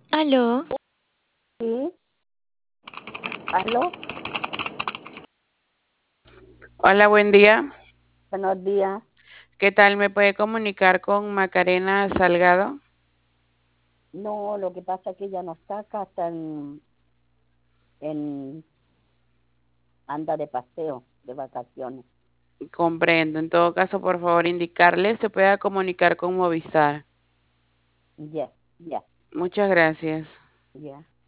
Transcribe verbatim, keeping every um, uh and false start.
Aló, Sí, aló, Hola, buen día. buenos días. ¿Qué tal? ¿Me puede comunicar con Macarena Salgado? No, lo que pasa es que ella no está acá, está en, en anda de paseo, de vacaciones. Comprendo. En todo caso, por favor, indicarle se pueda comunicar con Movistar. Ya, ya, Muchas gracias. ya.